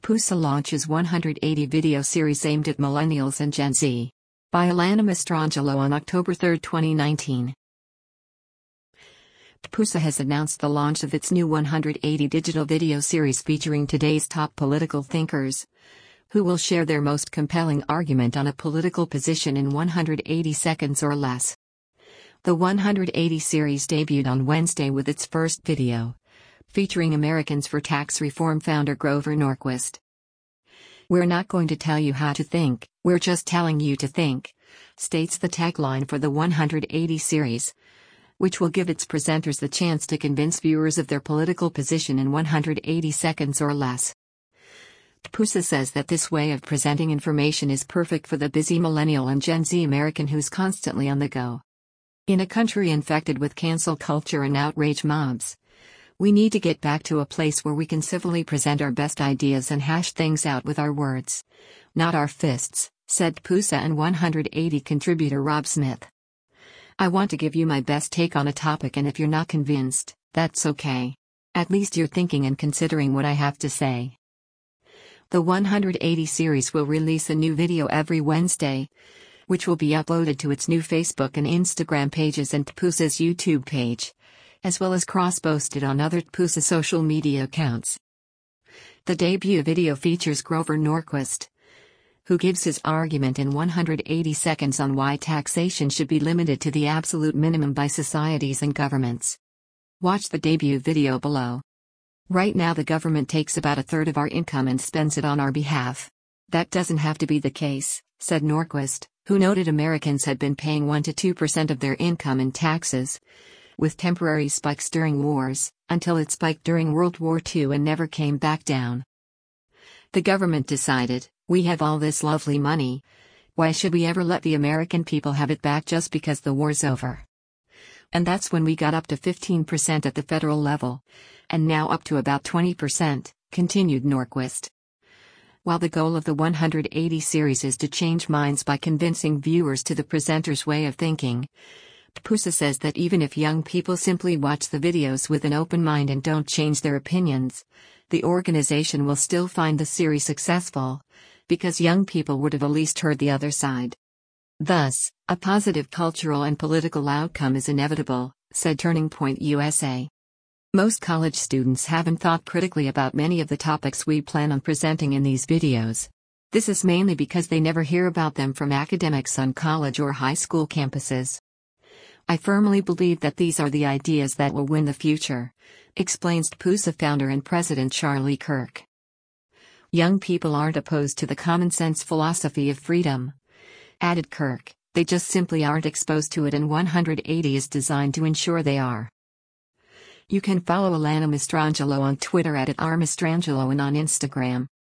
TPUSA launches 180 video series aimed at millennials and Gen Z. By Alana Mastrangelo on October 3, 2019. TPUSA has announced the launch of its new 180 digital video series featuring today's top political thinkers, who will share their most compelling argument on a political position in 180 seconds or less. The 180 series debuted on Wednesday with its first video, featuring Americans for Tax Reform founder Grover Norquist. "We're not going to tell you how to think, we're just telling you to think," states the tagline for the 180 series, which will give its presenters the chance to convince viewers of their political position in 180 seconds or less. TPUSA says that this way of presenting information is perfect for the busy millennial and Gen Z American who's constantly on the go. In a country infected with cancel culture and outrage mobs, we need to get back to a place where we can civilly present our best ideas and hash things out with our words, not our fists, said TPUSA and 180 contributor Rob Smith. "I want to give you my best take on a topic, and if you're not convinced, that's okay. At least you're thinking and considering what I have to say." The 180 series will release a new video every Wednesday, which will be uploaded to its new Facebook and Instagram pages and TPUSA's YouTube page, as well as cross-posted on other TPUSA social media accounts. The debut video features Grover Norquist, who gives his argument in 180 seconds on why taxation should be limited to the absolute minimum by societies and governments. Watch the debut video below. "Right now the government takes about a third of our income and spends it on our behalf. That doesn't have to be the case," said Norquist, who noted Americans had been paying 1 to 2% of their income in taxes, with temporary spikes during wars, until it spiked during World War II and never came back down. "The government decided, we have all this lovely money. Why should we ever let the American people have it back just because the war's over? And that's when we got up to 15% at the federal level, and now up to about 20%, continued Norquist. While the goal of the 180 series is to change minds by convincing viewers to the presenter's way of thinking, TPUSA says that even if young people simply watch the videos with an open mind and don't change their opinions, the organization will still find the series successful, because young people would have at least heard the other side. Thus, a positive cultural and political outcome is inevitable, said Turning Point USA. "Most college students haven't thought critically about many of the topics we plan on presenting in these videos. This is mainly because they never hear about them from academics on college or high school campuses. I firmly believe that these are the ideas that will win the future," explains TPUSA founder and president Charlie Kirk. "Young people aren't opposed to the common-sense philosophy of freedom," added Kirk, "they just simply aren't exposed to it, and 180 is designed to ensure they are." You can follow Alana Mastrangelo on Twitter @RMastrangelo and on Instagram